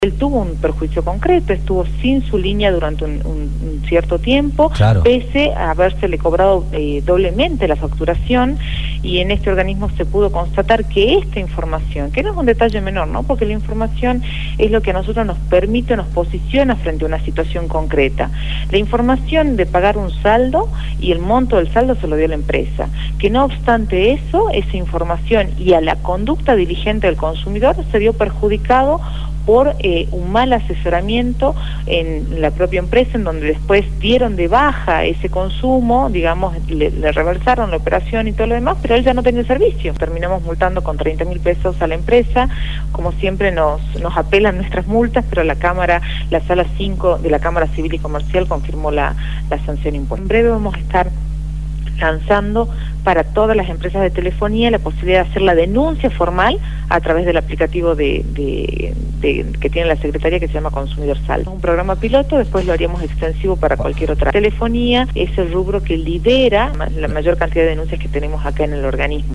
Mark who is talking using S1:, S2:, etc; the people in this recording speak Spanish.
S1: Él tuvo un perjuicio concreto, estuvo sin su línea durante un cierto tiempo,
S2: claro,
S1: pese a habérsele cobrado doblemente la facturación, y en este organismo se pudo constatar que esta información, que no es un detalle menor, ¿no? Porque la información es lo que a nosotros nos permite, nos posiciona frente a una situación concreta. La información de pagar un saldo y el monto del saldo se lo dio la empresa, que no obstante eso, esa información y a la conducta diligente del consumidor se vio perjudicado por un mal asesoramiento en la propia empresa, en donde después dieron de baja ese consumo, digamos, le reversaron la operación y todo lo demás, pero él ya no tenía servicio. Terminamos multando con 30.000 pesos a la empresa. Como siempre nos apelan nuestras multas, pero la sala 5 de la Cámara Civil y Comercial confirmó la sanción impuesta. En breve vamos a estar lanzando para todas las empresas de telefonía la posibilidad de hacer la denuncia formal a través del aplicativo que tiene la Secretaría, que se llama Consumidor Saldo. Es un programa piloto, después lo haríamos extensivo para cualquier otra. Telefonía es el rubro que lidera la mayor cantidad de denuncias que tenemos acá en el organismo.